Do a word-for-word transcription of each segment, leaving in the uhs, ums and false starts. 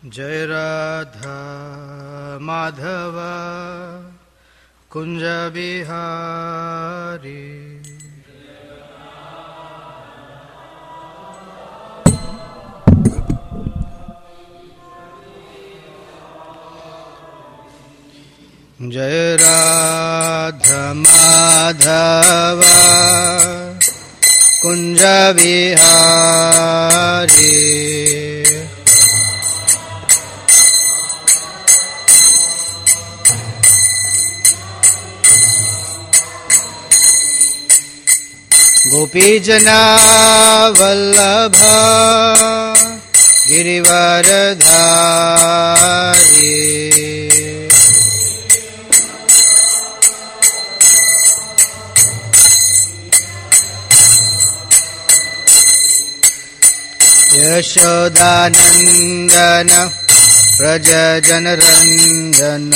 जय राधा माधव कुंज बिहारी। जय राधा माधव कुंज बिहारी। गोपीजना वल्लभ गिरिवरधारी। यशोदानंदन व्रज जनरंजन।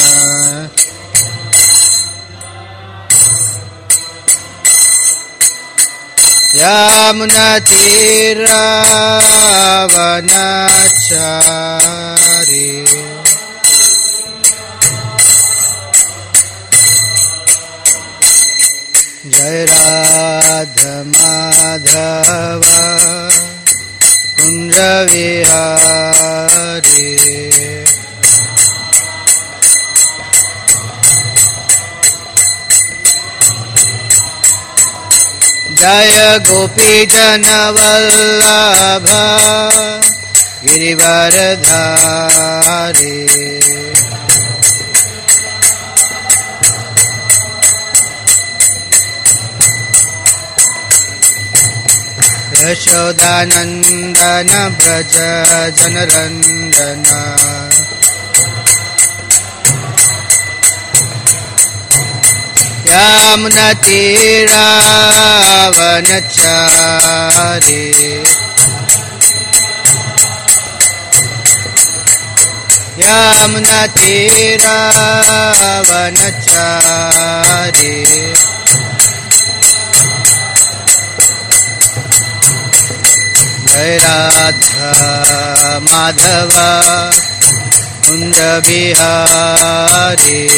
यमुनातीरावनचारी। जय राधा माधव कुंज विहारी। जय गोपी जन वल्लभ गिरिवरधारी। यशोदानंदन व्रज जनरंजन। यमुनातीरावनचारी। यमुनातीरावनचारी। जय राधा माधव कुंज बिहारी।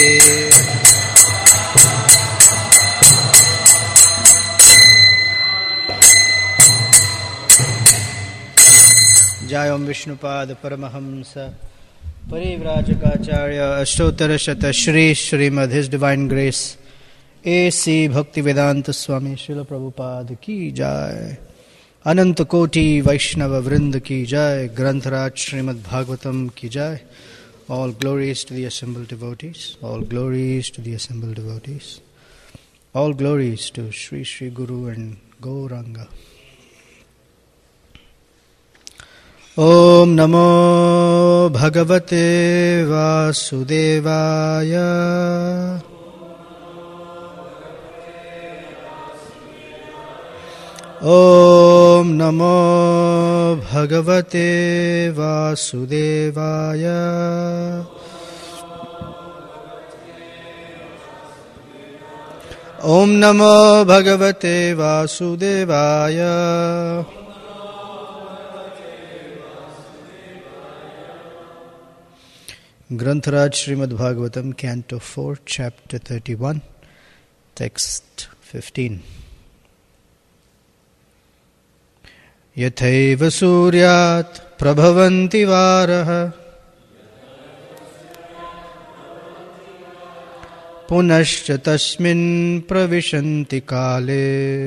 जय ओम विष्णुपाद परमहंस परिव्राजकाचार्य अष्टोत्तर शत Sri Srimad his divine grace A C Bhaktivedanta स्वामी श्रील प्रभुपाद की जय। अनंत कोटि वैष्णव वृंद की जय। ग्रंथराज श्रीमद् भागवतम की जय। All glories to the assembled devotees. All glories to the assembled devotees. All glories to Sri Sri Guru and Gauranga. Om Namo Bhagavate Vasudevaya. Om Namo Bhagavate Vasudevaya. Om Namo Bhagavate Vasudevaya. Grantaraj Srimad Bhagavatam, Canto four, Chapter thirty-one, Text fifteen. यथैव सूर्यात् प्रभवन्ति वारः पुनश्च तस्मिन् प्रविशन्ति काले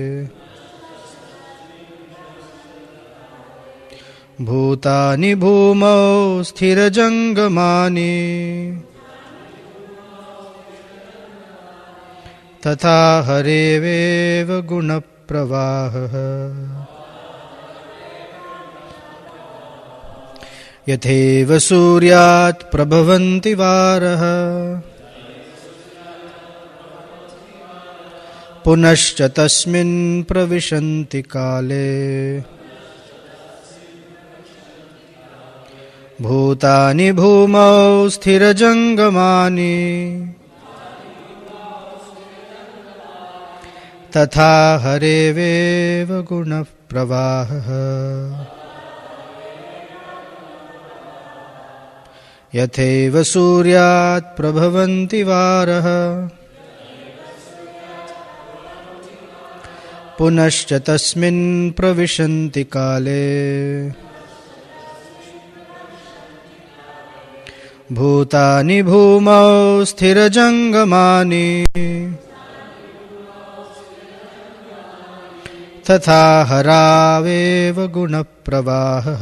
भूतानि भूमौ स्थिरजङ्गमानि तथा हरेवेव गुणप्रवाहः यथैव सूर्यात् प्रभवन्ति वारः पुनश्च तस्मिन् प्रविशन्ति काले भूतानि भूमौ स्थिरजङ्गमानि तथा हरेवेव गुणप्रवाहः। यथैव सूर्यात् प्रभवन्ति वारः पुनश्च तस्मिन् प्रविशन्ति काले भूतानि भूमौ स्थिरजङ्गमानि तथा हरावेव गुणप्रवाहः।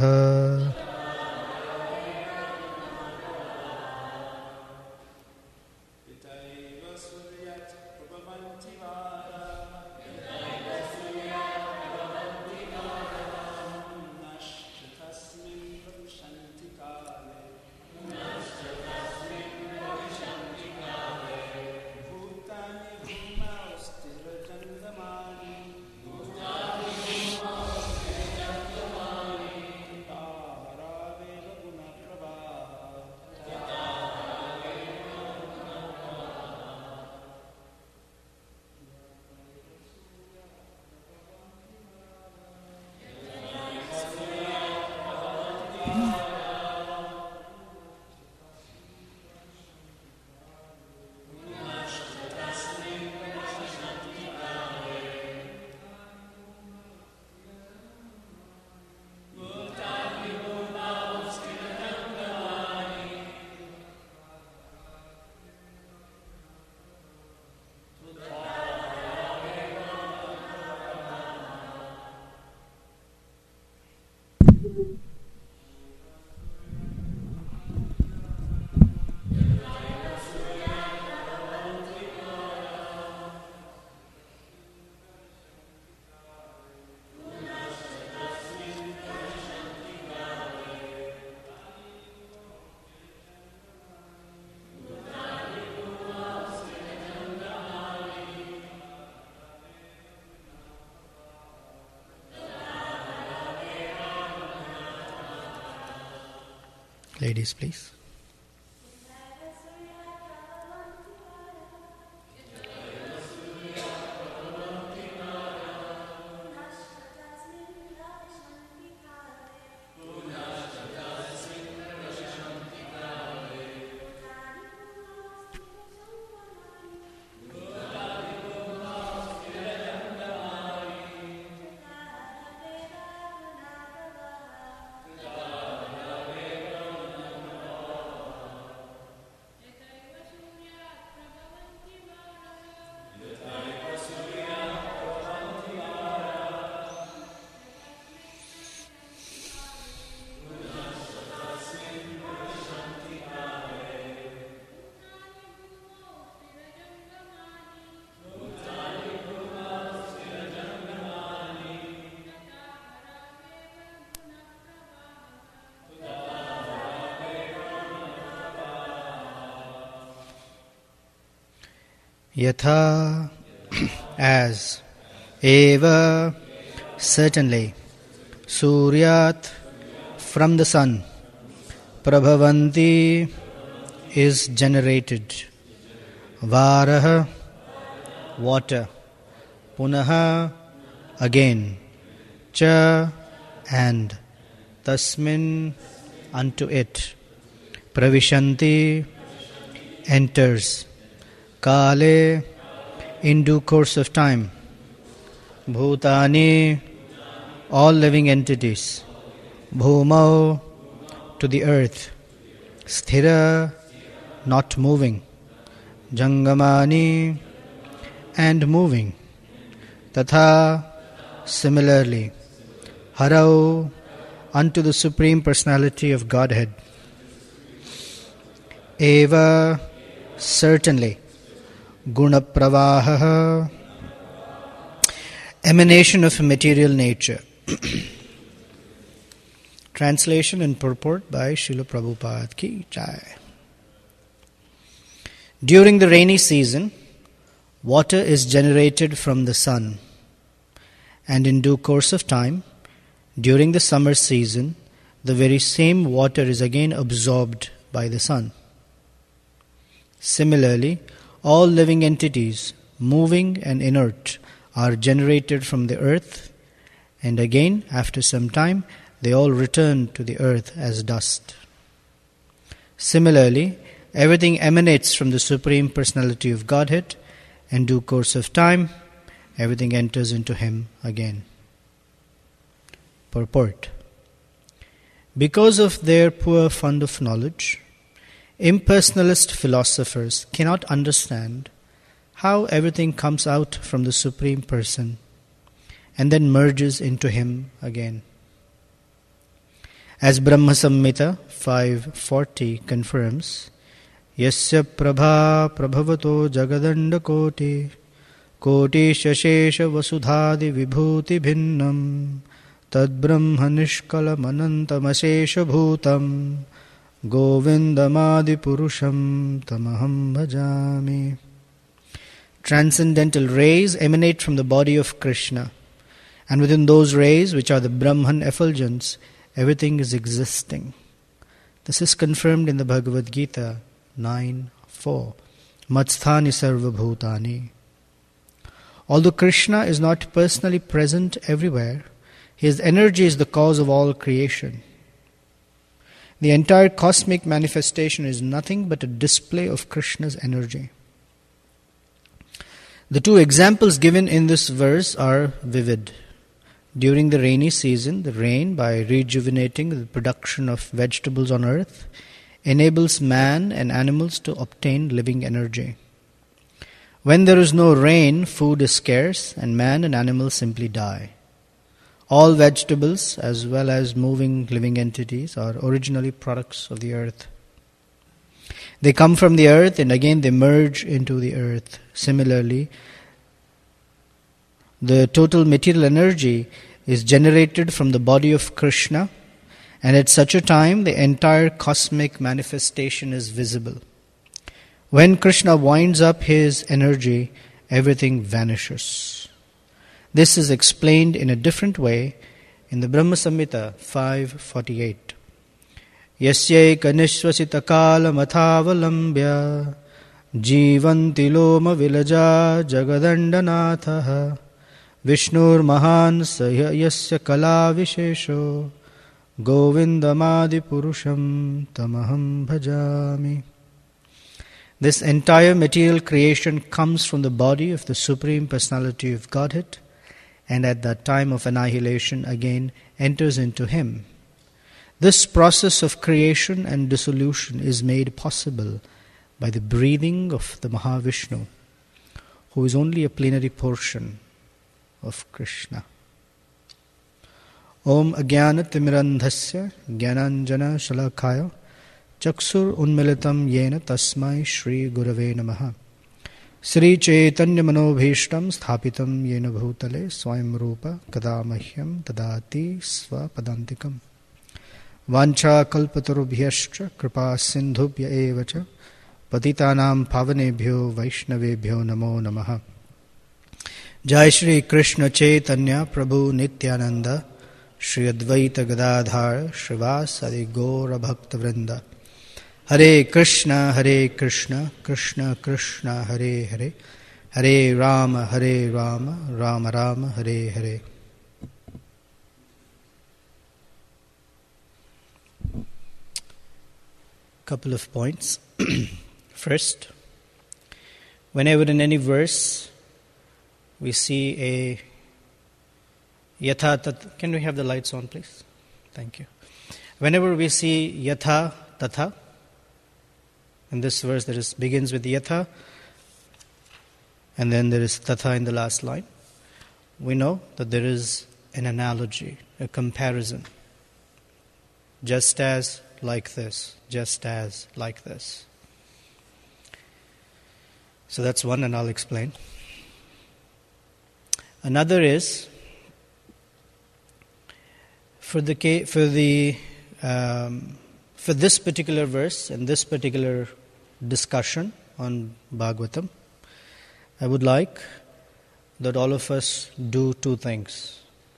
Ladies, please. Yatha, as, eva, certainly, suryat, from the sun, prabhavanti, is generated, varaha, water, punaha, again, cha, and, tasmin, unto it, pravishanti, enters, kale, in due course of time, bhutani, all living entities, bhumau, to the earth, sthira, not moving, jangamani, and moving, tatha, similarly, harau, unto the Supreme Personality of Godhead, eva, certainly, guna pravaha, emanation of material nature. Translation and purport by Srila Prabhupada Ki Jai. During the rainy season, water is generated from the sun, and in due course of time, during the summer season, the very same water is again absorbed by the sun. Similarly, all living entities, moving and inert, are generated from the earth, and again, after some time, they all return to the earth as dust. Similarly, everything emanates from the Supreme Personality of Godhead. In due course of time, everything enters into Him again. Purport. Because of their poor fund of knowledge, impersonalist philosophers cannot understand how everything comes out from the Supreme Person and then merges into Him again. As Brahma Samhita five forty confirms, Yasya prabha prabhavato jagadanda koti koti shashesha vasudhadi vibhuti bhinnam tad brahma nishkala manantamashesha bhutam govindamadi purusham tamaham bhajami. Transcendental rays emanate from the body of Krishna, and within those rays, which are the Brahman effulgence, everything is existing. This is confirmed in the Bhagavad Gita nine four. Matsthani sarva bhutani. Although Krishna is not personally present everywhere, His energy is the cause of all creation. The entire cosmic manifestation is nothing but a display of Krishna's energy. The two examples given in this verse are vivid. During the rainy season, the rain, by rejuvenating the production of vegetables on earth, enables man and animals to obtain living energy. When there is no rain, food is scarce, and man and animals simply die. All vegetables, as well as moving living entities, are originally products of the earth. They come from the earth and again they merge into the earth. Similarly, the total material energy is generated from the body of Krishna, and at such a time the entire cosmic manifestation is visible. When Krishna winds up his energy, everything vanishes. This is explained in a different way in the Brahma Samhita five forty-eight. Yasya kanishvasita kala mathavalambya jivanti loma vilaja jagadandanatha Vishnur mahan sahya yasya kala vishesho govindamadi purusham tamaham bhajami. This entire material creation comes from the body of the Supreme Personality of Godhead, and at that time of annihilation again enters into Him. This process of creation and dissolution is made possible by the breathing of the Mahavishnu, who is only a plenary portion of Krishna. Om Ajnana Timirandhasya Jnananjana Shalakaya Chaksur Unmilitam Yena Tasmai Shri Gurave Namaha. Sri Chaitanya Manobhishtam Sthapitam Yena Bhutale Swayam Rupa Kadamahyam Tadati Swapadantikam Vancha Kalpatarubhyascha Kripa Sindhubhya Evacha Patitanam Pavanebhyo Vaishnavebhyo Namo Namaha. Jai Shri Krishna Chaitanya Prabhu Nityananda Shri Advaita Gadadhar Shrivasadi Gaura Bhakta Vrinda. Hare Krishna, Hare Krishna, Krishna Krishna, Hare Hare, Hare Rama, Hare Rama, Rama Rama, Hare Hare. Couple of points. First, whenever in any verse we see a yatha tat, can we have the lights on, please? Thank you. Whenever we see yatha tatha, in this verse there is begins with yatha, and then there is tatha in the last line. We know that there is an analogy, a comparison. Just as, like this. Just as, like this. So that's one, and I'll explain. Another is, for the for the um, for this particular verse and this particular discussion on Bhagavatam, I would like that all of us do two things.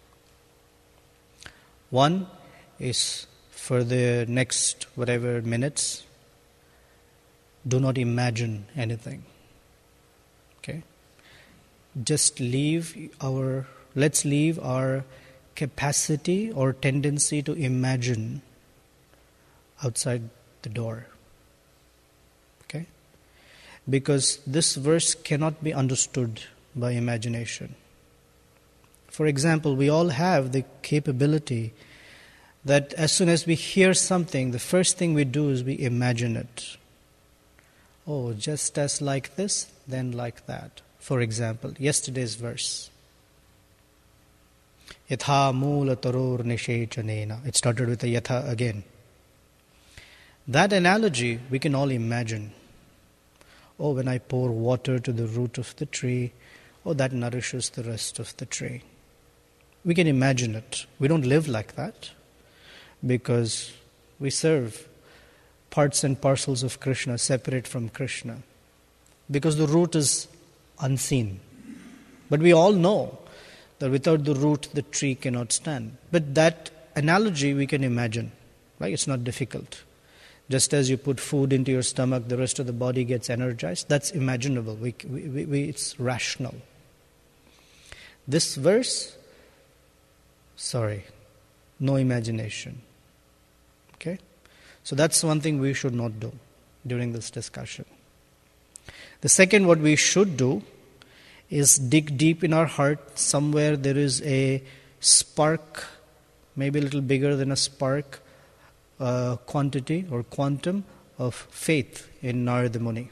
One is, for the next whatever minutes, do not imagine anything. Okay? Just leave our, let's leave our capacity or tendency to imagine outside the door. because this verse cannot be understood by imagination. For example, we all have the capability that as soon as we hear something, the first thing we do is we imagine it. Oh, just as like this, then like that. For example, yesterday's verse. Yatha moola taror nishechanena. It started with a yatha again. That analogy we can all imagine. Oh, when I pour water to the root of the tree, oh, that nourishes the rest of the tree. We can imagine it. We don't live like that because we serve parts and parcels of Krishna separate from Krishna because the root is unseen. But we all know that without the root the tree cannot stand. But that analogy we can imagine, right? It's not difficult. Just as you put food into your stomach, the rest of the body gets energized. That's imaginable. We, we, we, it's rational. This verse, sorry, no imagination. Okay? So that's one thing we should not do during this discussion. The second, what we should do is dig deep in our heart. Somewhere there is a spark, maybe a little bigger than a spark, uh, quantity or quantum of faith in Narada Muni.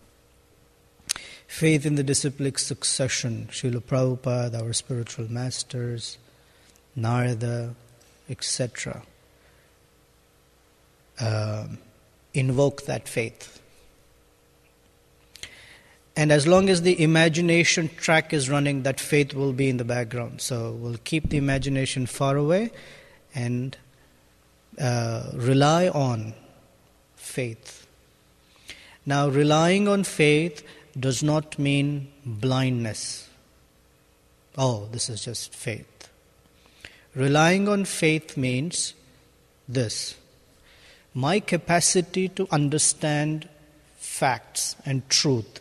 Faith in the disciplic succession, Srila Prabhupada, our spiritual masters, Narada, et cetera. Uh, invoke that faith. And as long as the imagination track is running, that faith will be in the background. So we'll keep the imagination far away and uh, rely on faith. Now, relying on faith does not mean blindness. Oh, this is just faith. Relying on faith means this. My capacity to understand facts and truth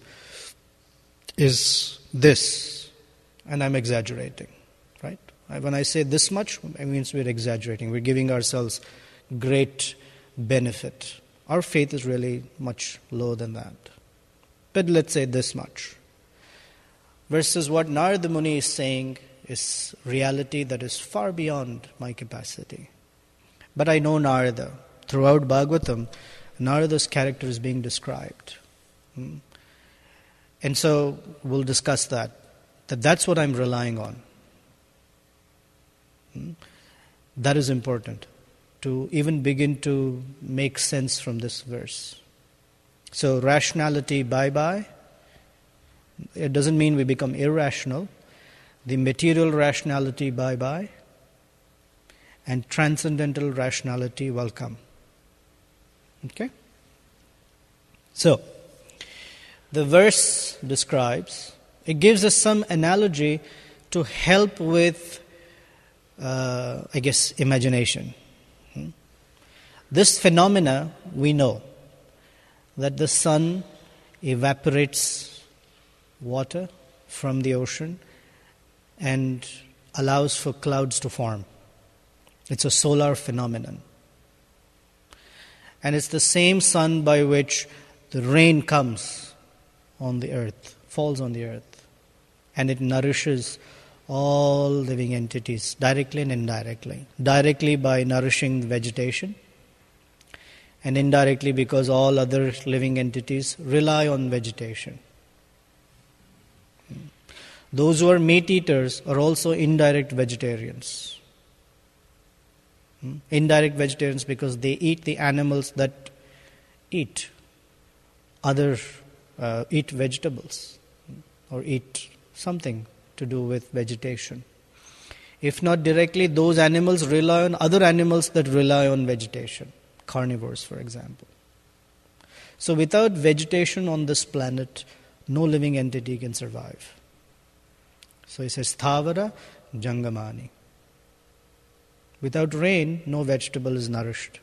is this, and I'm exaggerating, right? When I say this much, it means we're exaggerating. We're giving ourselves great benefit. Our faith is really much lower than that. But let's say this much. Versus what Narada Muni is saying is reality that is far beyond my capacity. But I know Narada. Throughout Bhagavatam, Narada's character is being described. Hmm. And so we'll discuss that. That that's what I'm relying on. Hmm. That is important to even begin to make sense from this verse. So rationality, bye-bye. It doesn't mean we become irrational. The material rationality, bye-bye. And transcendental rationality, welcome. Okay? So, the verse describes, it gives us some analogy to help with, uh, I guess, imagination. Hmm? This phenomena, we know that the sun evaporates water from the ocean and allows for clouds to form. It's a solar phenomenon. And it's the same sun by which the rain comes on the earth, falls on the earth. And it nourishes all living entities, directly and indirectly. Directly by nourishing vegetation, and indirectly because all other living entities rely on vegetation. Those who are meat eaters are also indirect vegetarians. Indirect vegetarians because they eat the animals that eat other, uh, eat vegetables or eat something to do with vegetation. If not directly, those animals rely on other animals that rely on vegetation. Carnivores, for example. So without vegetation on this planet, no living entity can survive. So he says, Thavara Jangamani. Without rain, no vegetable is nourished.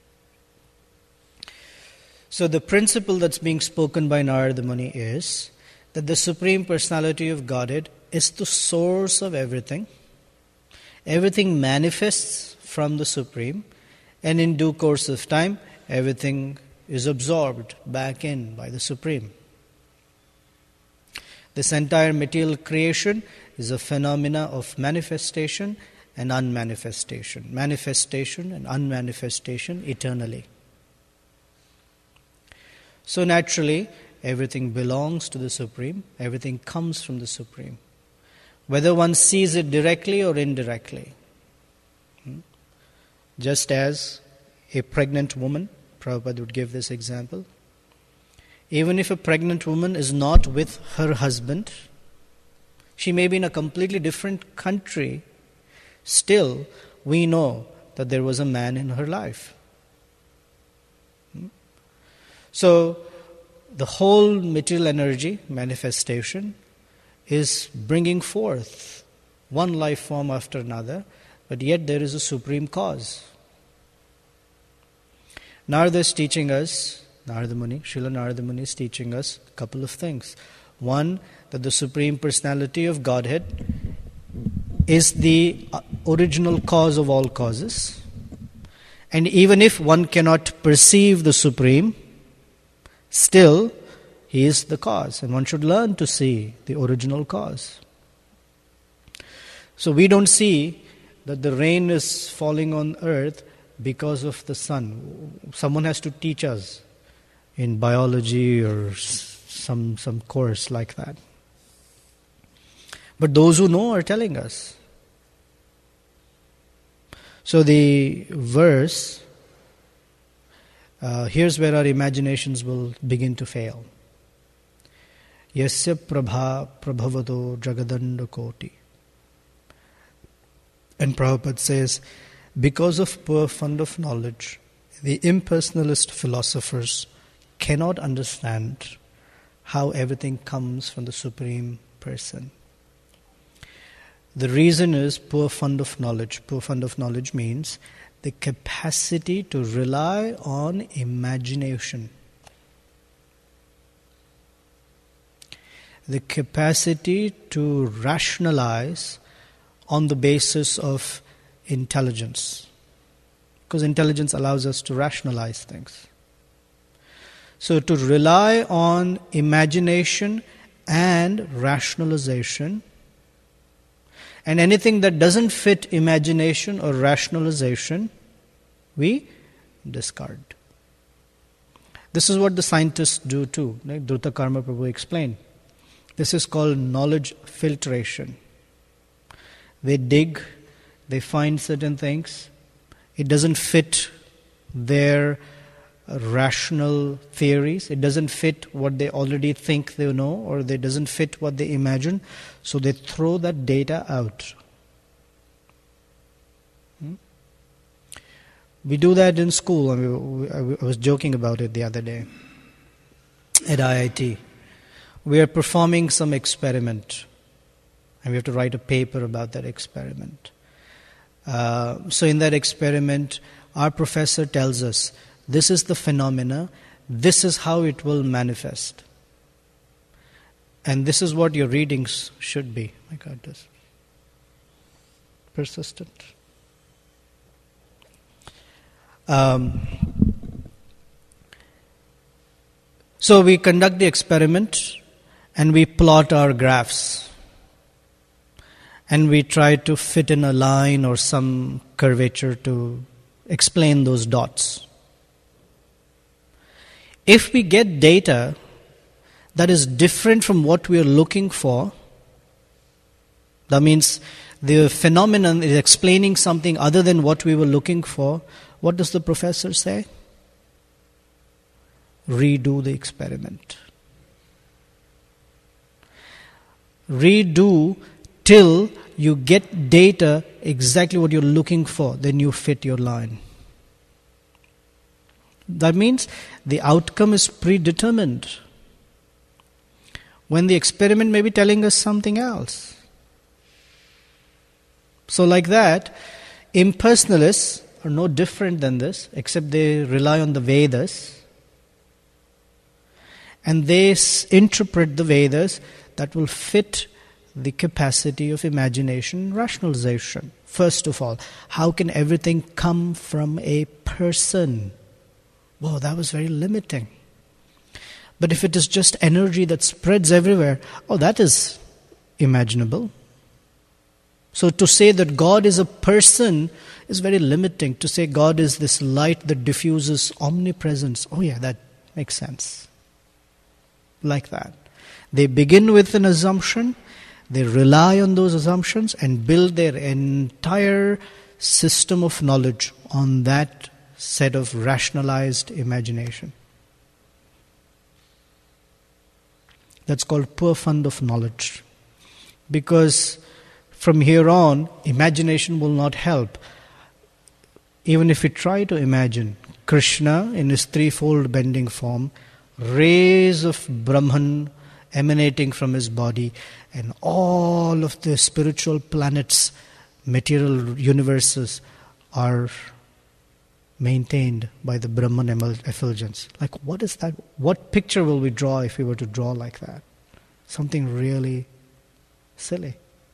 So the principle that's being spoken by Narada Muni is that the Supreme Personality of Godhead is the source of everything. Everything manifests from the Supreme, and in due course of time, everything is absorbed back in by the Supreme. This entire material creation is a phenomena of manifestation and unmanifestation. Manifestation and unmanifestation eternally. So naturally, everything belongs to the Supreme. Everything comes from the Supreme. Whether one sees it directly or indirectly. Just as a pregnant woman, Prabhupada would give this example. Even if a pregnant woman is not with her husband, she may be in a completely different country, still we know that there was a man in her life. So, the whole material energy manifestation is bringing forth one life form after another, but yet there is a supreme cause. Narada is teaching us, Narada Muni, Srila Narada Muni is teaching us a couple of things. One, that the Supreme Personality of Godhead is the original cause of all causes. And even if one cannot perceive the Supreme, still, He is the cause, and one should learn to see the original cause. So we don't see that the rain is falling on earth because of the sun. Someone has to teach us in biology or some, some course like that. But those who know are telling us. So the verse, uh, here's where our imaginations will begin to fail. Yasya prabha prabhavato jagadanda koti. And Prabhupada says, because of poor fund of knowledge, the impersonalist philosophers cannot understand how everything comes from the Supreme Person. The reason is poor fund of knowledge. Poor fund of knowledge means the capacity to rely on imagination. The capacity to rationalize on the basis of intelligence. Because intelligence allows us to rationalize things. So to rely on imagination and rationalization, and anything that doesn't fit imagination or rationalization, we discard. This is what the scientists do too, like Dhruta Karma Prabhu explained. This is called knowledge filtration. They dig, they find certain things, it doesn't fit their rational theories, it doesn't fit what they already think they know, or it doesn't fit what they imagine, so they throw that data out. Hmm? We do that in school. I mean, I was joking about it the other day at I I T. We are performing some experiment, and we have to write a paper about that experiment. Uh, so in that experiment, our professor tells us, this is the phenomena, this is how it will manifest. And this is what your readings should be. My God, this persistent. Um, so we conduct the experiment and we plot our graphs. And we try to fit in a line or some curvature to explain those dots. If we get data that is different from what we are looking for, that means the phenomenon is explaining something other than what we were looking for, what does the professor say? Redo the experiment. Redo till you get data exactly what you're looking for, then you fit your line. That means the outcome is predetermined. When the experiment may be telling us something else. So like that, impersonalists are no different than this, except they rely on the Vedas. And they s- interpret the Vedas that will fit the capacity of imagination and rationalization. First of all, how can everything come from a person? Whoa, that was very limiting. But if it is just energy that spreads everywhere, oh, that is imaginable. So to say that God is a person is very limiting. To say God is this light that diffuses omnipresence, oh yeah, that makes sense. Like that. They begin with an assumption, they rely on those assumptions and build their entire system of knowledge on that set of rationalized imagination. That's called poor fund of knowledge. Because from here on, imagination will not help. Even if we try to imagine Krishna in his threefold bending form, rays of Brahman emanating from his body, and all of the spiritual planets, material universes are maintained by the Brahman effulgence. Like, what is that? What picture will we draw if we were to draw like that? Something really silly.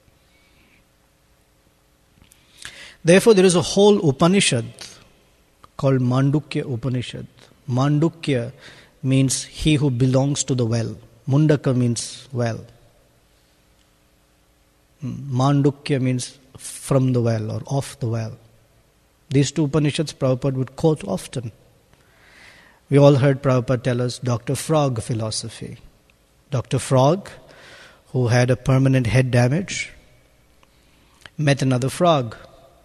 Therefore, there is a whole Upanishad called Mandukya Upanishad. Mandukya means he who belongs to the well. Mundaka means well. Mandukya means from the well or off the well. These two Upanishads Prabhupada would quote often. We all heard Prabhupada tell us Doctor Frog philosophy. Doctor Frog, who had a permanent head damage, met another frog.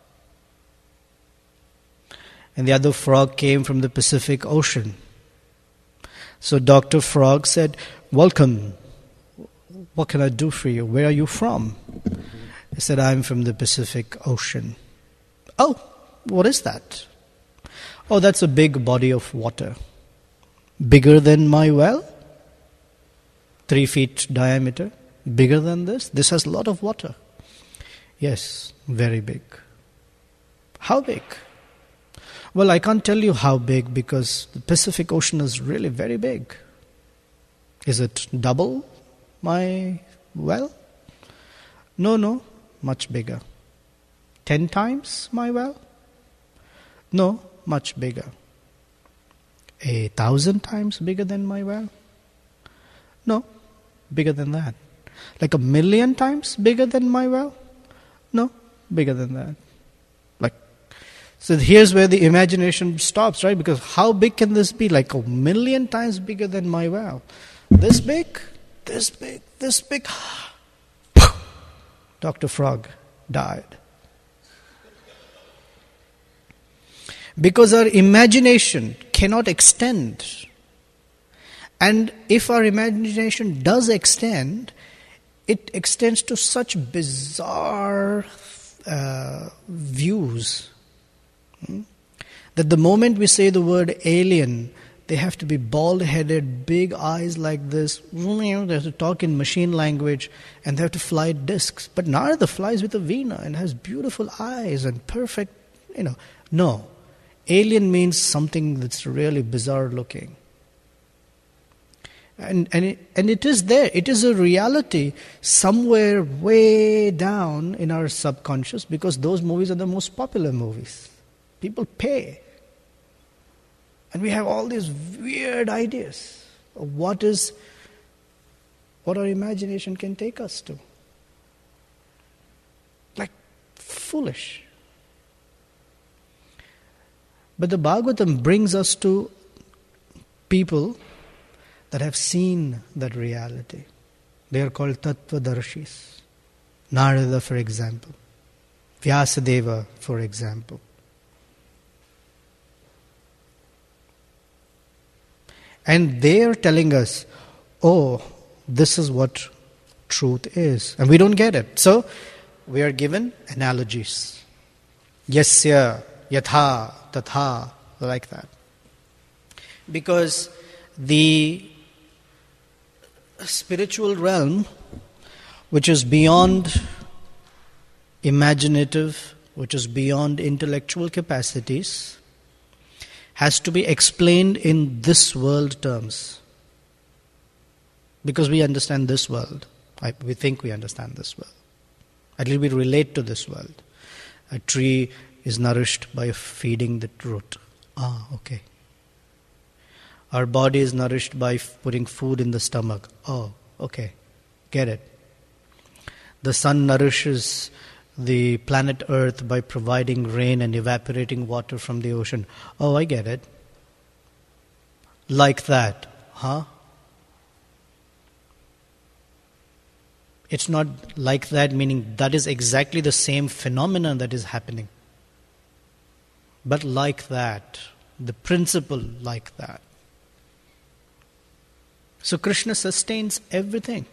And the other frog came from the Pacific Ocean. So Doctor Frog said, "Welcome. What can I do for you? Where are you from?" He said, "I'm from the Pacific Ocean." "Oh, what is that?" "Oh, that's a big body of water. Bigger than my well? Three feet diameter. Bigger than this? This has a lot of water." "Yes, very big." "How big?" "Well, I can't tell you how big because the Pacific Ocean is really very big." "Is it double my well?" "No, no, much bigger." "Ten times my well?" "No, much bigger." "A thousand times bigger than my well?" "No, bigger than that." "Like a million times bigger than my well?" "No, bigger than that." Like, so here's where the imagination stops, right? Because how big can this be? Like a million times bigger than my well. This big, this big, this big. Doctor Frog died. Because our imagination cannot extend. And if our imagination does extend, it extends to such bizarre uh, views. Hmm? That the moment we say the word alien, they have to be bald-headed, big eyes like this. They have to talk in machine language, and they have to fly discs. But Narada flies with a veena and has beautiful eyes and perfect, you know. No. Alien means something that's really bizarre looking. And and it, and it is there. It is a reality somewhere way down in our subconscious because those movies are the most popular movies. People pay. And we have all these weird ideas of what is, what our imagination can take us to. Like foolish. But the Bhagavatam brings us to people that have seen that reality. They are called Tattvadarshis. Narada, for example. Vyasadeva, for example. And they are telling us, oh, this is what truth is. And we don't get it. So, we are given analogies. Yasya, yatha, tatha, like that. Because the spiritual realm, which is beyond imaginative, which is beyond intellectual capacities, has to be explained in this world terms. Because we understand this world. I, we think we understand this world. At least we relate to this world. A tree is nourished by feeding the root. Ah, okay. Our body is nourished by f- putting food in the stomach. Oh, okay. Get it. The sun nourishes the planet Earth by providing rain and evaporating water from the ocean. Oh, I get it. Like that. Huh? It's not like that, meaning that is exactly the same phenomenon that is happening. But like that. The principle like that. So Krishna sustains everything.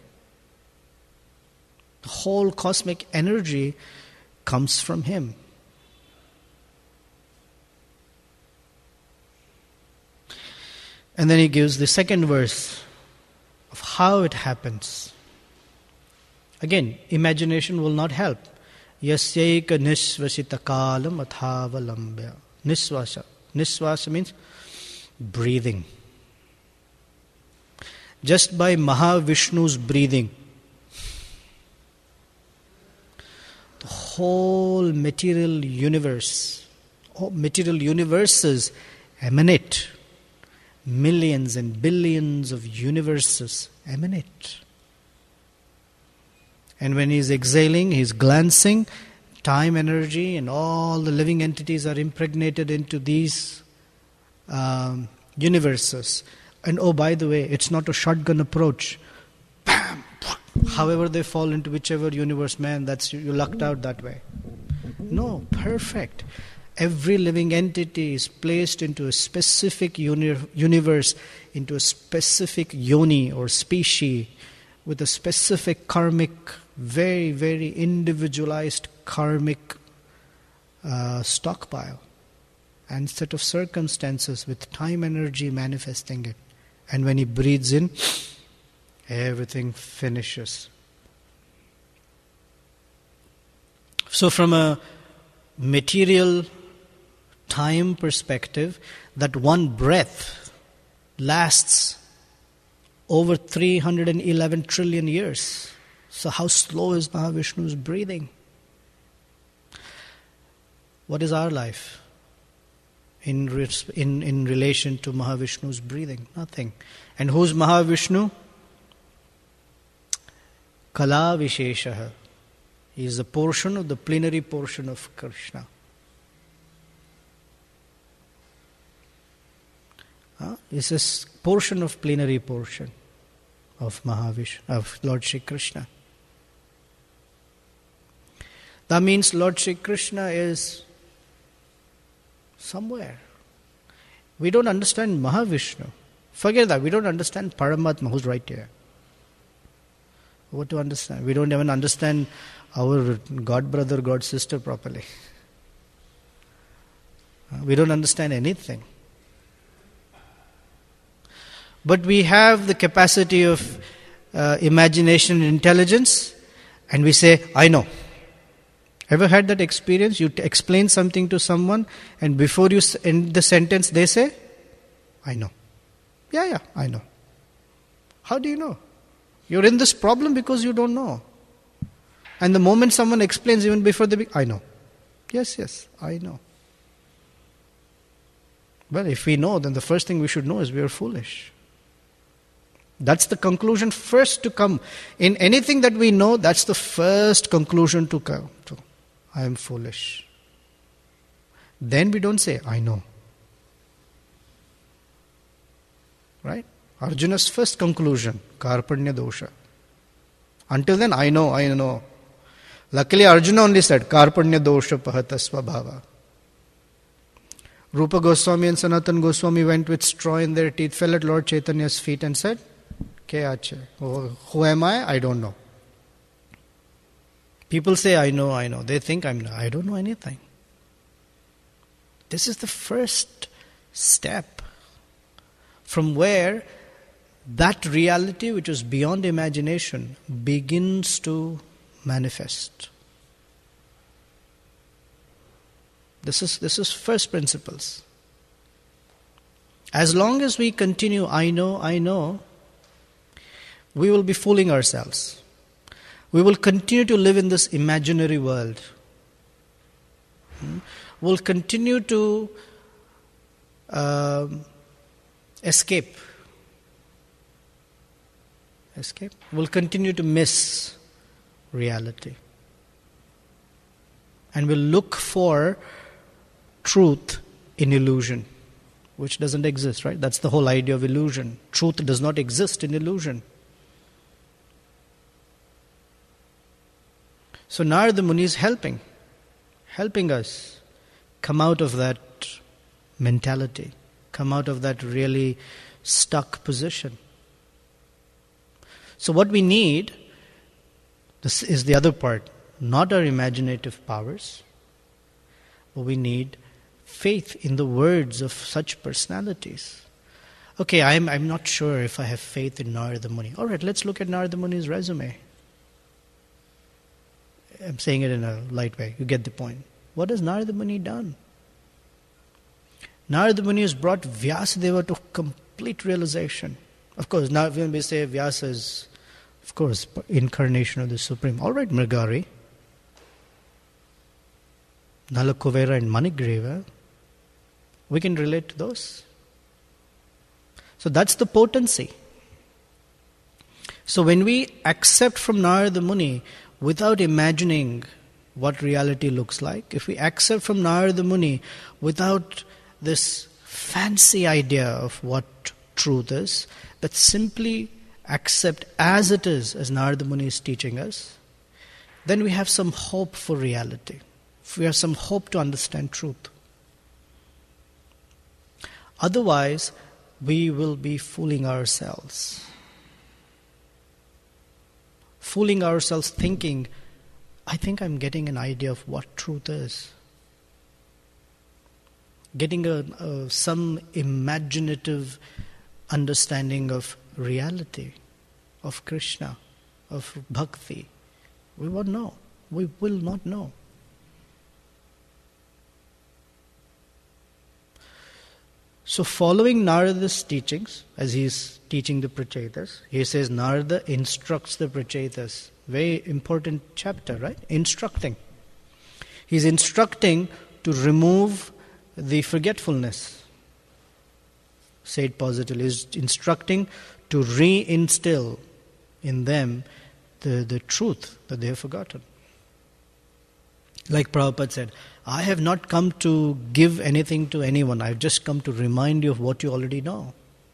The whole cosmic energy comes from him. And then he gives the second verse of how it happens. Again, imagination will not help. Yasyaika nisvasita kalam athavalambya. Nisvasa. Nisvasa means breathing. Just by Mahavishnu's breathing, the whole material universe, all material universes emanate. Millions and billions of universes emanate. And when he is exhaling, he is glancing, time, energy, and all the living entities are impregnated into these um, universes. And oh, by the way, it's not a shotgun approach. Bam! However they fall into whichever universe, man, that's you lucked out that way. No, perfect. Every living entity is placed into a specific uni- universe, into a specific yoni or species, with a specific karmic, very, very individualized karmic uh, stockpile and set of circumstances with time energy manifesting it. And when he breathes in, everything finishes. So from a material time perspective, that one breath lasts over three hundred eleven trillion years. So how slow is Mahavishnu's breathing? What is our life in, in, in relation to Mahavishnu's breathing? Nothing. And who's Mahavishnu? Kala Visheshaha. He is a portion of the plenary portion of Krishna. Huh? It's a portion of plenary portion of Mahavishnu, of Lord Shri Krishna. That means Lord Shri Krishna is somewhere. We don't understand Mahavishnu. Forget that. We don't understand Paramatma, who's right here. What to understand? We don't even understand our God brother, God sister properly. We don't understand anything. But we have the capacity of uh, imagination and intelligence, and we say, I know. Ever had that experience? You t- explain something to someone, and before you end the sentence, they say, I know. Yeah, yeah, I know. How do you know? You're in this problem because you don't know. And the moment someone explains, even before they be, I know. Yes, yes, I know. Well, if we know, then the first thing we should know is we are foolish. That's the conclusion first to come. In anything that we know, that's the first conclusion to come to. I am foolish. Then we don't say, I know. Right? Arjuna's first conclusion, Karpanya dosha. Until then, I know, I know. Luckily, Arjuna only said, Karpanya dosha pahatasva bhava. Rupa Goswami and Sanatan Goswami went with straw in their teeth, fell at Lord Chaitanya's feet and said, Ke ache? Who am I? I don't know. People say, I know, I know. They think I'm, I don't know anything. This is the first step from where that reality which is beyond imagination begins to manifest. This is this is first principles. As long as we continue, I know, I know, we will be fooling ourselves. We will continue to live in this imaginary world. We'll continue to uh, escape. Escape. We'll continue to miss reality. And we'll look for truth in illusion, which doesn't exist, right? That's the whole idea of illusion. Truth does not exist in illusion. So Narada Muni is helping, helping us come out of that mentality, come out of that really stuck position. So what we need, this is the other part, not our imaginative powers, but we need faith in the words of such personalities. Okay, I'm I'm not sure if I have faith in Narada Muni. All right, let's look at Narada Muni's resume. I'm saying it in a light way. You get the point. What has Narada Muni done? Narada Muni has brought Vyasadeva to complete realization. Of course, now when we say Vyasa is, of course, incarnation of the Supreme. All right, Mrigari, Nalakovera and Manigreva, we can relate to those. So that's the potency. So when we accept from Narada Muni without imagining what reality looks like, if we accept from Narada Muni without this fancy idea of what truth is, but simply accept as it is, as Narada Muni is teaching us, then we have some hope for reality. We have some hope to understand truth. Otherwise, we will be fooling ourselves. Fooling ourselves thinking, I think I'm getting an idea of what truth is. Getting a, a, some imaginative understanding of reality, of Krishna, of bhakti. We won't know. We will not know. So following Narada's teachings, as he is teaching the Prachetas, he says Narada instructs the Prachetas. Very important chapter, right? Instructing. He's instructing to remove the forgetfulness. Say it positively. He's instructing to reinstill in them the, the truth that they have forgotten. Like Prabhupada said, I have not come to give anything to anyone. I've just come to remind you of what you already know.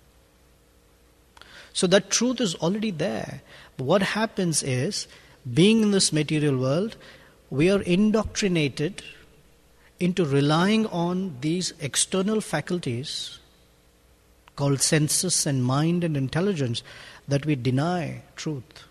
So that truth is already there. But what happens is, being in this material world, we are indoctrinated into relying on these external faculties called senses and mind and intelligence that we deny truth.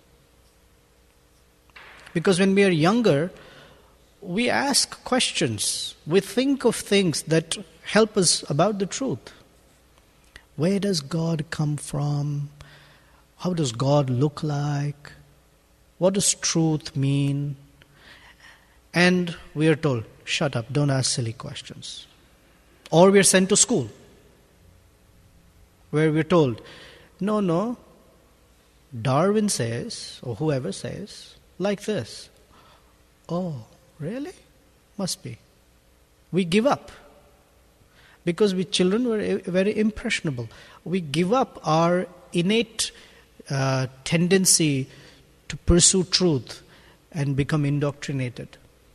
Because when we are younger, we ask questions. We think of things that help us about the truth. Where does God come from? How does God look like? What does truth mean? And we are told, shut up, don't ask silly questions. Or we are sent to school, where we are told, no, no, Darwin says, or whoever says, like this. Oh, really? Must be. We give up. Because we children were very impressionable. We give up our innate uh, tendency to pursue truth and become indoctrinated.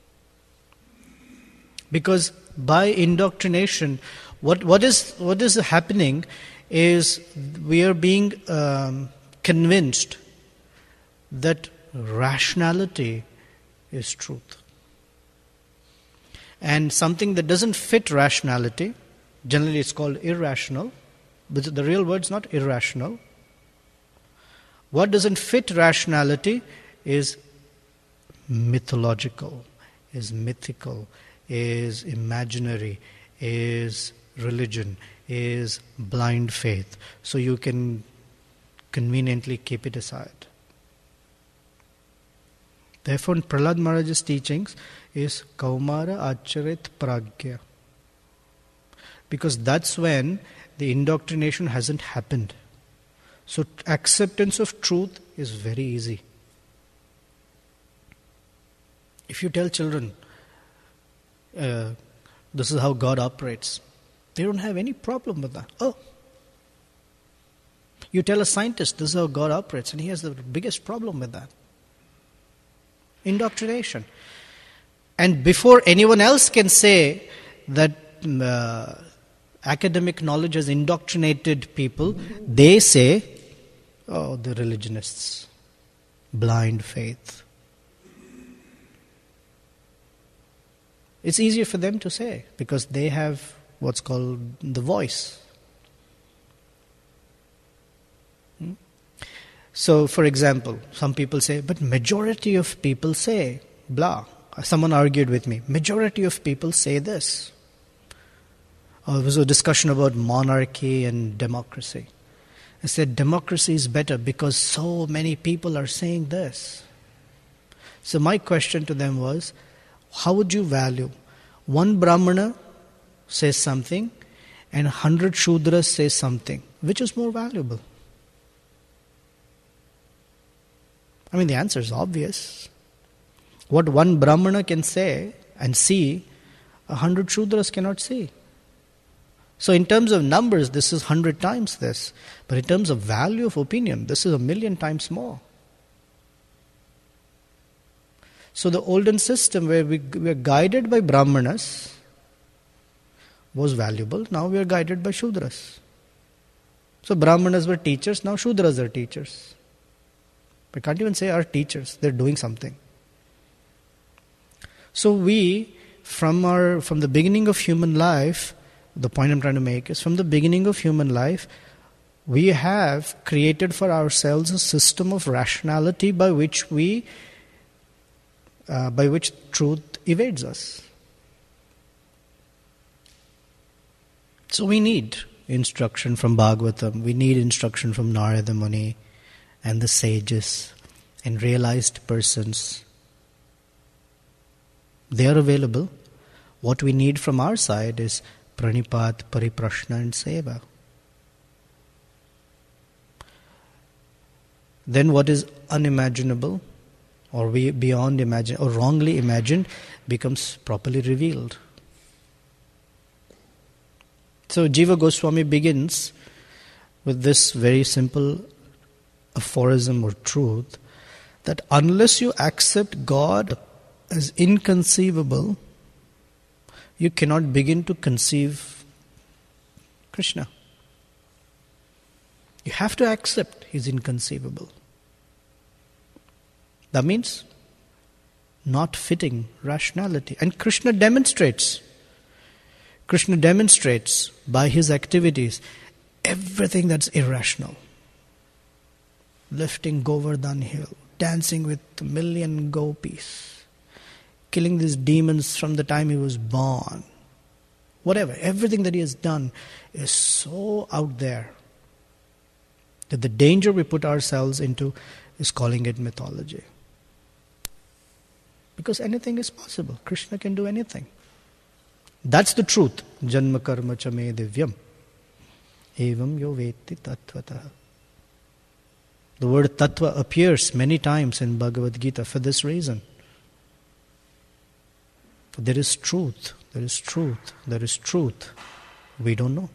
Because by indoctrination, what, what is what is happening is we are being um, convinced that rationality is truth. And something that doesn't fit rationality, generally it's called irrational, but the real word's not irrational. What doesn't fit rationality is mythological, is mythical, is imaginary, is religion, is blind faith. So you can conveniently keep it aside. Therefore, Prahlad Maharaj's teachings is Kaumara Acharit Pragya. Because that's when the indoctrination hasn't happened. So acceptance of truth is very easy. If you tell children, uh, this is how God operates, they don't have any problem with that. Oh, You tell a scientist this is how God operates, and he has the biggest problem with that. Indoctrination. And before anyone else can say that uh, academic knowledge has indoctrinated people, they say, oh, the religionists, blind faith. It's easier for them to say because they have what's called the voice. Hmm? So, for example, some people say, but majority of people say, blah. Someone argued with me, majority of people say this. Oh, there was a discussion about monarchy and democracy. I said, democracy is better because so many people are saying this. So my question to them was, how would you value? One Brahmana says something and a hundred Shudras say something. Which is more valuable? I mean, the answer is obvious. What one Brahmana can say and see, a hundred Shudras cannot see. So in terms of numbers, this is hundred times this. But in terms of value of opinion, this is a million times more. So the olden system where we were guided by Brahmanas was valuable. Now we are guided by Shudras. So Brahmanas were teachers, now Shudras are teachers. We can't even say our teachers, they're doing something. So we, from our from the beginning of human life, the point I'm trying to make is from the beginning of human life, we have created for ourselves a system of rationality by which we, uh, by which truth evades us. So we need instruction from Bhagavatam, we need instruction from Narada Muni and the sages and realized persons. They are available. What we need from our side is pranipat, pariprashna and seva. Then what is unimaginable or beyond imagine or wrongly imagined becomes properly revealed. So Jiva Goswami begins with this very simple aphorism or truth that unless you accept God as inconceivable, you cannot begin to conceive Krishna. You have to accept He is inconceivable. That means not fitting rationality. And Krishna demonstrates. Krishna demonstrates by His activities everything that's irrational. Lifting Govardhan hill, dancing with a million gopis, killing these demons from the time He was born. Whatever, everything that He has done is so out there that the danger we put ourselves into is calling it mythology. Because anything is possible. Krishna can do anything. That's the truth. Janma karma cha me divyam. Evam yo veti tattvataha. The word tattva appears many times in Bhagavad Gita for this reason. There is truth, there is truth, there is truth. We don't know.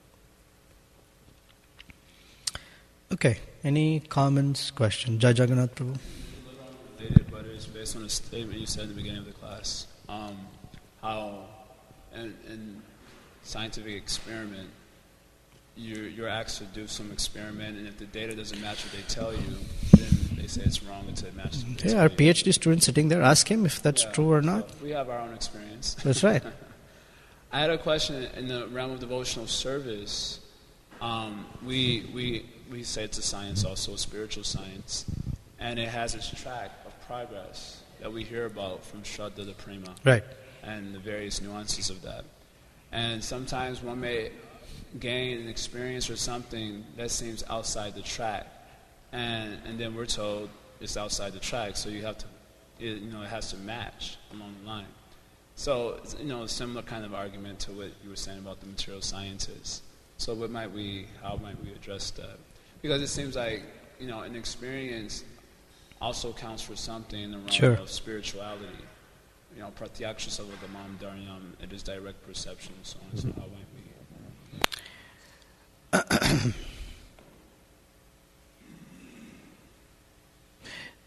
Okay, any comments, questions? Jai Jagannath Prabhu. Related, but it's based on a statement you said at the beginning of the class. Um, how in, in scientific experiment, you're, you're asked to do some experiment, and if the data doesn't match what they tell you, then they say it's wrong until it matches. Yeah, our PhD student sitting there, ask him if that's yeah, true or not. So we have our own experience. That's right. I had a question in the realm of devotional service. Um, we we we say it's a science, also a spiritual science, and it has its track of progress that we hear about from Shraddha to Prema, right, and the various nuances of that. And sometimes one may gain an experience or something that seems outside the track. And and then we're told it's outside the track, so you have to, it, you know, it has to match along the line. So, you know, a similar kind of argument to what you were saying about the material sciences. So what might we, how might we address that? Because it seems like, you know, an experience also counts for something in the realm sure. of spirituality. You know, pratyaksha savagamam dharyam, it is direct perception, so on. So how might we?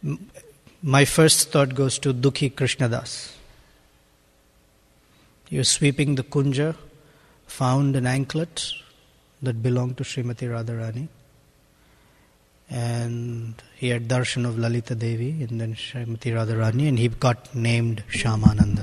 M- My first thought goes to Dukhi Krishnadas. He was sweeping the kunja, found an anklet that belonged to Srimati Radharani, and he had darshan of Lalita Devi and then Srimati Radharani, and he got named Shyamananda.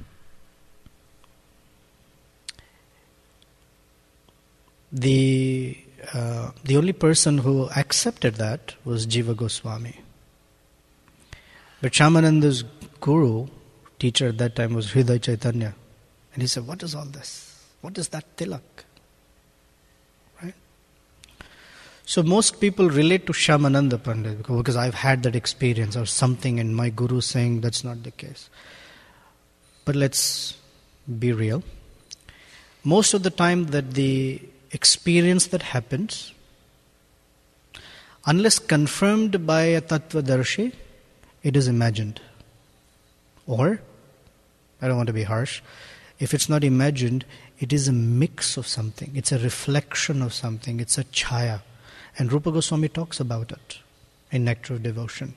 The uh, the only person who accepted that was Jiva Goswami. But Shyamananda's guru, teacher at that time, was Hriday Chaitanya. And he said, what is all this? What is that tilak? Right? So most people relate to Shyamananda Pandit because I've had that experience or something and my guru saying that's not the case. But let's be real. Most of the time that the experience that happens, unless confirmed by a Tattvadarshi, it is imagined. Or, I don't want to be harsh, if it's not imagined, it is a mix of something. It's a reflection of something. It's a chaya. And Rupa Goswami talks about it in Nectar of Devotion.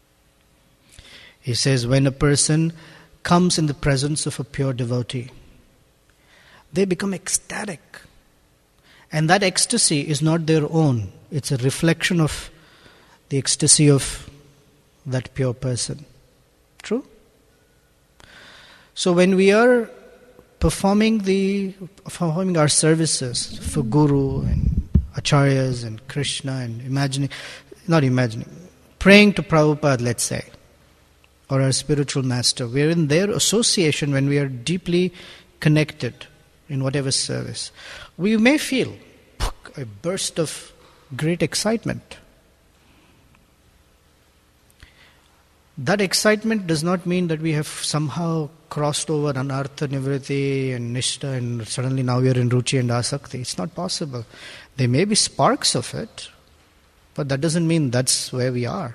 He says, when a person comes in the presence of a pure devotee, they become ecstatic. And that ecstasy is not their own. It's a reflection of the ecstasy of that pure person. True? So when we are performing the performing our services for Guru and Acharyas and Krishna and imagining, not imagining, praying to Prabhupada, let's say, or our spiritual master, we are in their association when we are deeply connected in whatever service. We may feel a burst of great excitement. That excitement does not mean that we have somehow crossed over Anartha, Nivritti and Nishta and suddenly now we are in Ruchi and Asakti. It's not possible. There may be sparks of it, but that doesn't mean that's where we are.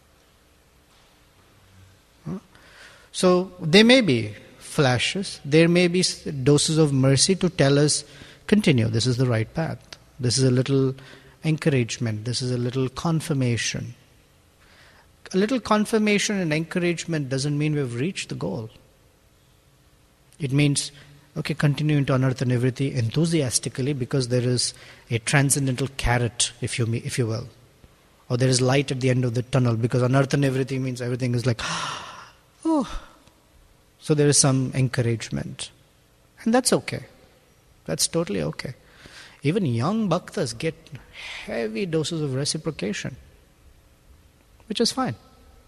Huh? So there may be flashes, there may be doses of mercy to tell us, continue, this is the right path. This is a little encouragement, this is a little confirmation. A little confirmation and encouragement doesn't mean we've reached the goal. It means, okay, continue into Anartha Nivritti enthusiastically because there is a transcendental carrot, if you if you will. Or there is light at the end of the tunnel because Anartha Nivritti means everything is like, oh. So there is some encouragement. And that's okay. That's totally okay. Even young bhaktas get heavy doses of reciprocation, which is fine.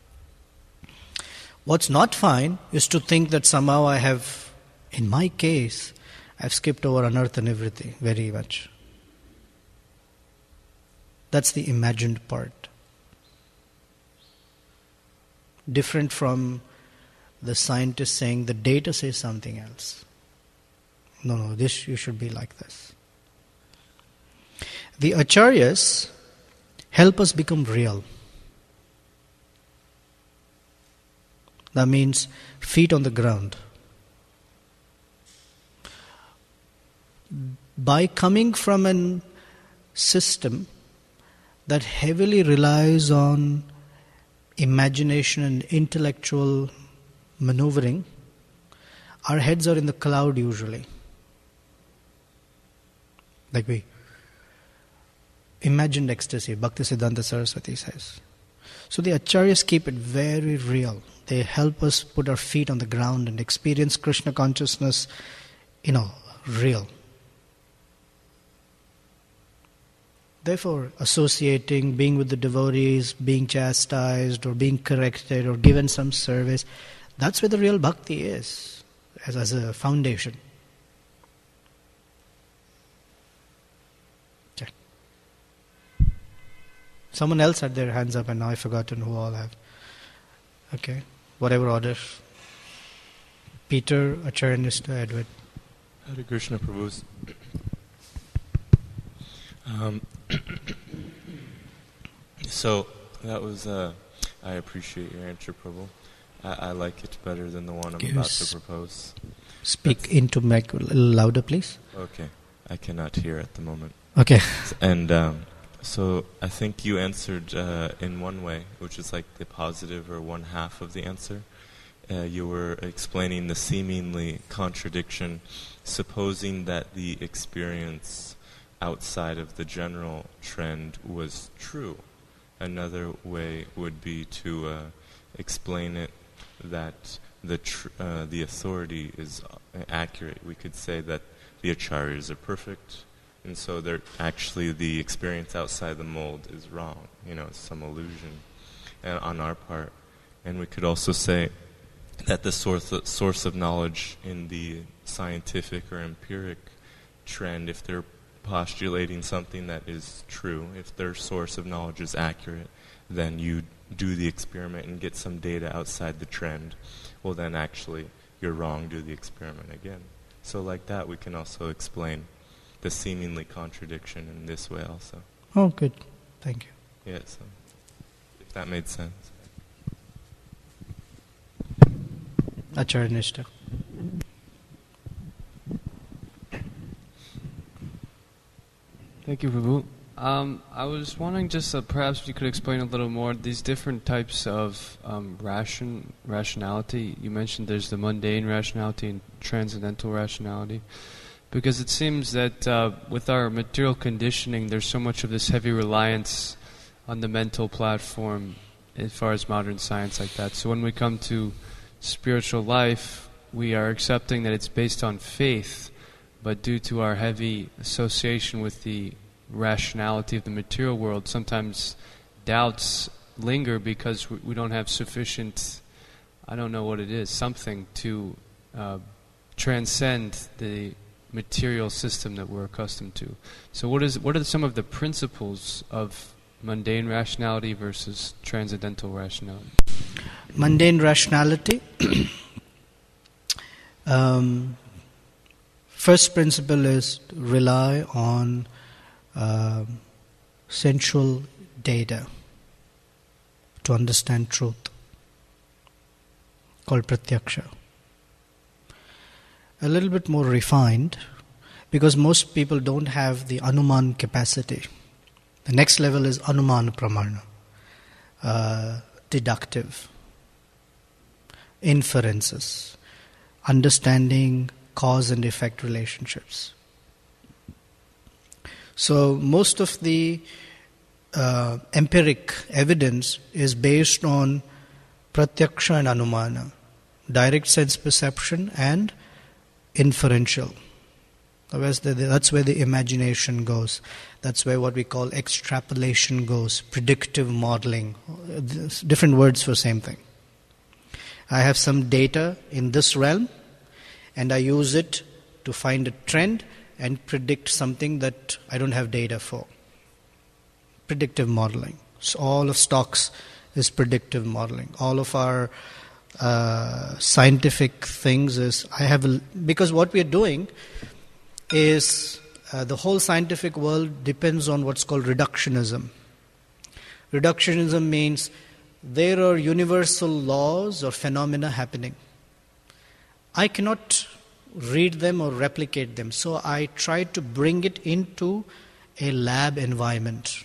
What's not fine is to think that somehow I have, in my case, I've skipped over Anartha Nivritti very much. That's the imagined part. Different from the scientist saying the data says something else. No, no, this you should be like this. The acharyas help us become real. That means feet on the ground. By coming from a system that heavily relies on imagination and intellectual maneuvering, our heads are in the cloud usually. Like we imagined ecstasy, Bhaktisiddhanta Saraswati says. So the acharyas keep it very real. They help us put our feet on the ground and experience Krishna consciousness, you know, real. Therefore, associating, being with the devotees, being chastised or being corrected or given some service, that's where the real bhakti is, as, as a foundation. Okay. Someone else had their hands up and now I've forgotten who all have. Okay, whatever order. Peter, Acharya Nishta, Edward. Hare Krishna, Prabhus. Um, so, that was, uh, I appreciate your answer, Prabhu. I, I like it better than the one I'm Yes. about to propose. Speak That's, into mic a little louder, please. Okay, I cannot hear at the moment. Okay. And um, So I think you answered uh, in one way, which is like the positive or one half of the answer. Uh, you were explaining the seemingly contradiction, supposing that the experience outside of the general trend was true. Another way would be to uh, explain it that the tr- uh, the authority is accurate. We could say that the acharyas are perfect, and so they're actually the experience outside the mold is wrong. You know, it's some illusion uh, on our part. And we could also say that the source of, source of knowledge in the scientific or empiric trend, if they're postulating something that is true, if their source of knowledge is accurate, then you do the experiment and get some data outside the trend. Well, then actually you're wrong, do the experiment again. So like that we can also explain the seemingly contradiction in this way also. Oh, good. Thank you. Yeah, so if that made sense. Acharya Nishta. Thank you, Prabhu. Um, I was wondering just uh, perhaps if you could explain a little more these different types of um, ration rationality. You mentioned there's the mundane rationality and transcendental rationality. Because it seems that uh, with our material conditioning, there's so much of this heavy reliance on the mental platform as far as modern science like that. So when we come to spiritual life, we are accepting that it's based on faith, but due to our heavy association with the rationality of the material world, sometimes doubts linger because we, we don't have sufficient, I don't know what it is, something to uh, transcend the material system that we're accustomed to. So what is what are some of the principles of mundane rationality versus transcendental rationality? Mundane rationality. um, first principle is rely on uh, sensual data to understand truth, called pratyaksha. A little bit more refined, because most people don't have the anuman capacity. The next level is anuman pramana, uh, deductive, inferences, understanding cause and effect relationships. So most of the uh, empiric evidence is based on pratyaksha and anumana, direct sense perception and inferential. That's where the imagination goes. That's where what we call extrapolation goes, predictive modeling, different words for same thing. I have some data in this realm and I use it to find a trend and predict something that I don't have data for. Predictive modeling. So all of stocks is predictive modeling. All of our uh, scientific things is, I have, a, because what we are doing is uh, the whole scientific world depends on what's called reductionism. Reductionism means there are universal laws or phenomena happening. I cannot read them or replicate them, so I try to bring it into a lab environment.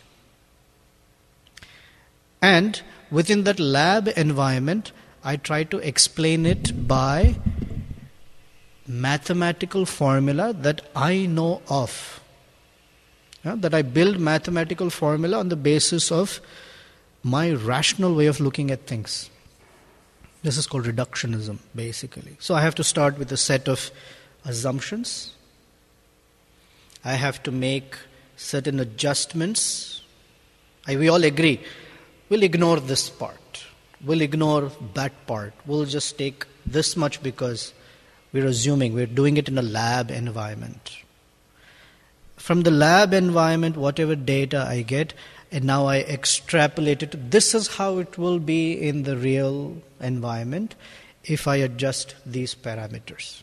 And within that lab environment, I try to explain it by mathematical formula that I know of. Yeah, that I build mathematical formula on the basis of my rational way of looking at things. This is called reductionism, basically. So I have to start with a set of assumptions. I have to make certain adjustments. I, we all agree, we'll ignore this part. We'll ignore that part. We'll just take this much because we're assuming we're doing it in a lab environment. From the lab environment, whatever data I get, and now I extrapolate it. This is how it will be in the real environment if I adjust these parameters.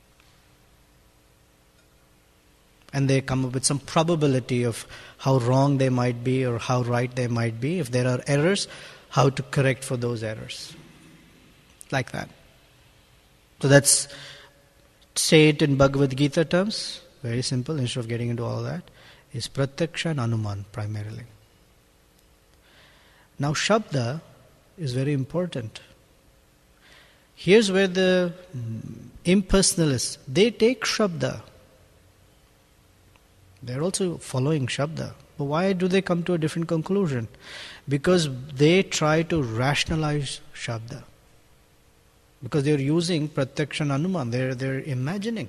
And they come up with some probability of how wrong they might be or how right they might be. If there are errors, how to correct for those errors. Like that. So that's, say it in Bhagavad Gita terms, very simple, instead of getting into all that. is Pratyaksha and Anuman primarily. Now Shabda is very important. Here's where the impersonalists, they take Shabda. They're also following Shabda. But why do they come to a different conclusion? Because they try to rationalize Shabda. Because they're using Pratyaksha and Anuman. They're, they're imagining.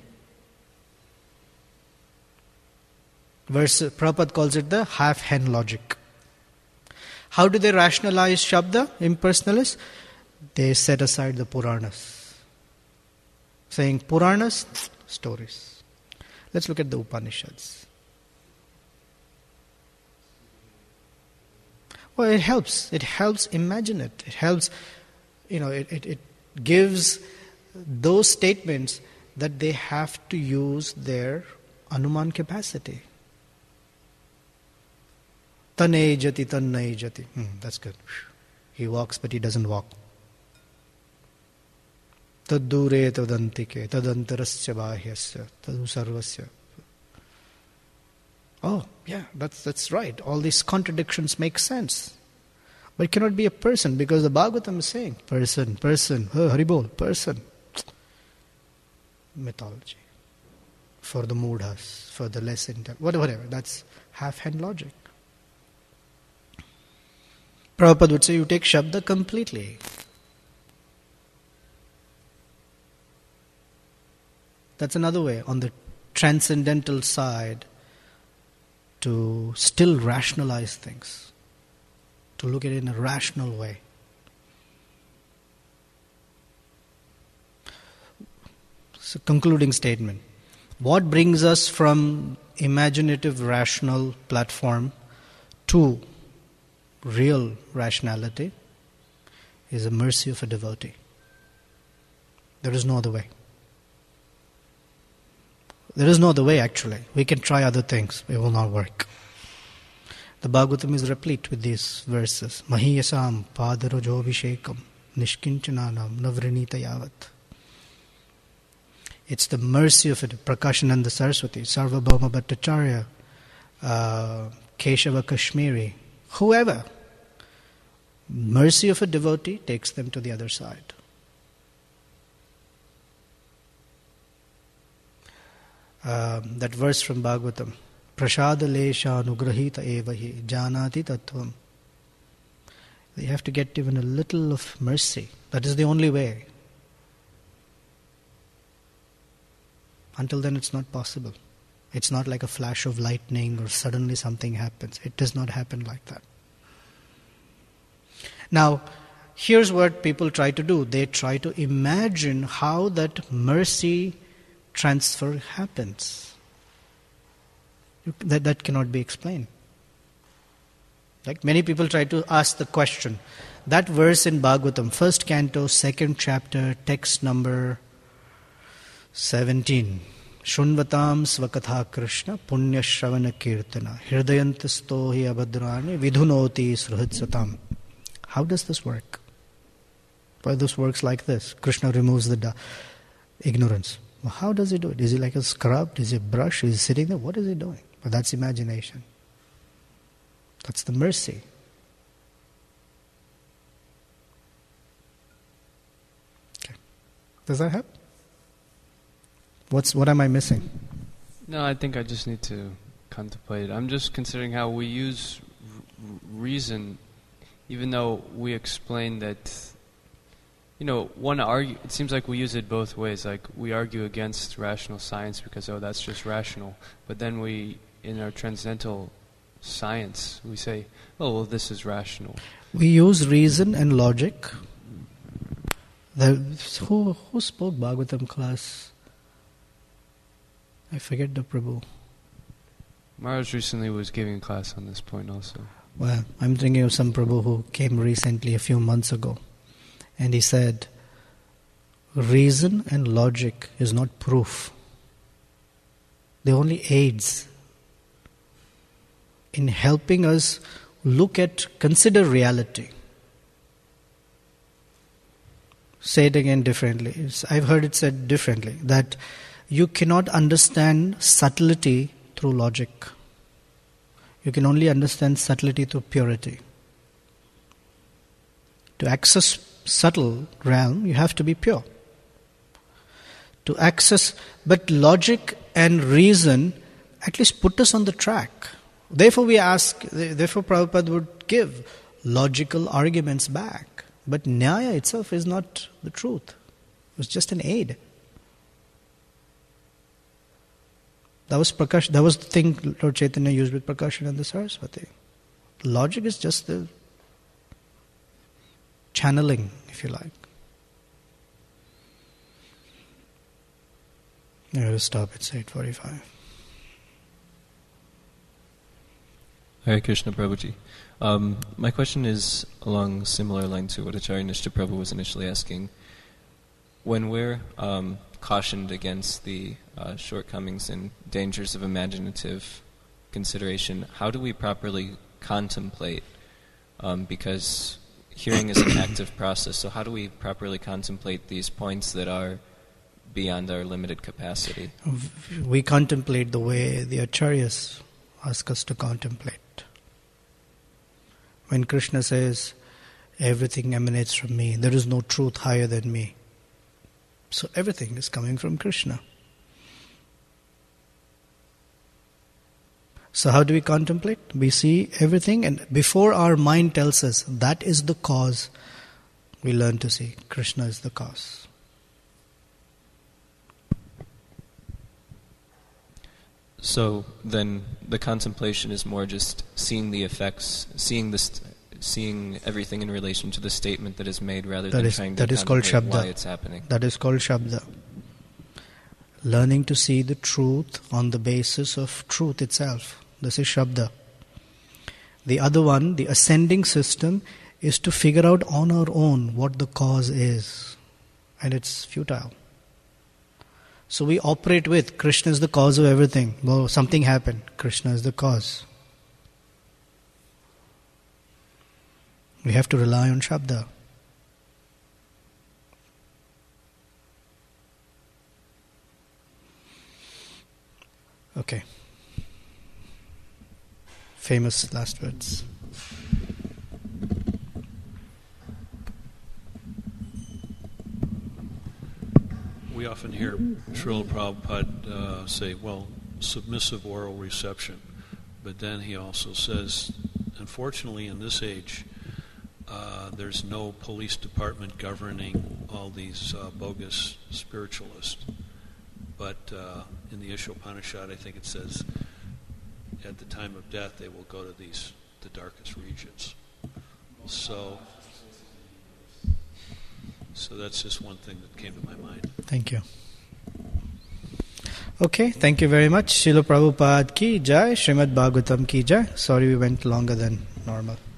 Verse, Prabhupada calls it the half-hen logic. How do they rationalize Shabda, impersonalists? They set aside the Puranas. Saying Puranas, stories. Let's look at the Upanishads. Well, it helps. It helps imagine it. It helps, you know, it, it, it gives those statements that they have to use their Anuman capacity. Tane jati, tanne jati. Hmm, that's good. He walks, but he doesn't walk. Tad dure tadantike, tadantarasya bahyasya, tadu sarvasya. Oh, yeah, that's that's right. All these contradictions make sense. But it cannot be a person, because the Bhagavatam is saying, person, person, oh, Haribol, person. Mythology. For the moodhas, for the less intelligent, whatever, that's half-hand logic. Prabhupada would say you take Shabda completely. That's another way, on the transcendental side, to still rationalize things, to look at it in a rational way. So, concluding statement. What brings us from imaginative rational platform to real rationality is the mercy of a devotee. There is no other way. There is no other way, actually. We can try other things. It will not work. The Bhagavatam is replete with these verses. Mahiyasam padarajobhishekam nishkinchananam navrinita yavat. It's the mercy of it. Prakashananda Saraswati, Sarvabhauma Bhattacharya, uh, Keshava Kashmiri, whoever. Mercy of a devotee takes them to the other side. Um, that verse from Bhagavatam, Prashada lesha anugrahita evahi janati tattvam. You have to get even a little of mercy. That is the only way. Until then it's not possible. It's not like a flash of lightning or suddenly something happens. It does not happen like that. Now, here's what people try to do. They try to imagine how that mercy transfer happens. That, that cannot be explained. Like many people try to ask the question. That verse in Bhagavatam, first canto, second chapter, text number seventeen. Shunvatam svakatha Krishna punya shravana kirtana hirdayantasto hi abhadrani vidhunoti sruhitsatam. How does this work? Well, this works like this. Krishna removes the da- ignorance. Well, how does he do it? Is he like a scrub? Is he a brush? Is he sitting there? What is he doing? But that's imagination. That's the mercy. Okay. Does that help? What's what am I missing? No, I think I just need to contemplate. I'm just considering how we use r- reason, even though we explain that. You know, one argue. It seems like we use it both ways. Like we argue against rational science because oh, that's just rational. But then we, in our transcendental science, we say, oh, well, this is rational. We use reason and logic. The, who who spoke Bhagavatam class? I forget the Prabhu. Maharaj recently was giving a class on this point also. Well, I'm thinking of some Prabhu who came recently a few months ago. And he said, reason and logic is not proof. They only aids in helping us look at, consider reality. Say it again differently. It's, I've heard it said differently, that you cannot understand subtlety through logic. You can only understand subtlety through purity. To access subtle realm, you have to be pure. To access, but logic and reason at least put us on the track. Therefore we ask, therefore Prabhupada would give logical arguments back. But Nyaya itself is not the truth. It was just an aid. That was Prakash, that was the thing Lord Chaitanya used with Prakashan and the Saraswati. Logic is just the channeling, if you like. I'm going to stop at eight forty-five. Hare Krishna Prabhuji. Um, my question is along similar lines to what Acharya Nishta Prabhu was initially asking. When we're um, cautioned against the uh, shortcomings and dangers of imaginative consideration, how do we properly contemplate? Um, because hearing is an active process, so how do we properly contemplate these points that are beyond our limited capacity? We contemplate the way the Acharyas ask us to contemplate. When Krishna says, everything emanates from me, there is no truth higher than me. So everything is coming from Krishna. So how do we contemplate? We see everything, and before our mind tells us that is the cause, we learn to see Krishna is the cause. So then the contemplation is more just seeing the effects, seeing this, seeing everything in relation to the statement that is made rather that than is, trying to that is called contemplate Shabda. why it's happening. That is called Shabda. Learning to see the truth on the basis of truth itself. This is Shabda. The other one, the ascending system, is to figure out on our own what the cause is. And it's futile. So we operate with Krishna is the cause of everything. Well, something happened. Krishna is the cause. We have to rely on Shabda. Okay. Famous last words. We often hear Srila Prabhupada uh, say, well, submissive oral reception. But then he also says, unfortunately in this age, uh, there's no police department governing all these uh, bogus spiritualists. But uh, in the Ishopanishad, I think it says, at the time of death, they will go to these the darkest regions. So, so that's just one thing that came to my mind. Thank you. Okay, thank you very much. Srila Prabhupada ki jai, Srimad Bhagavatam ki jai. Sorry we went longer than normal.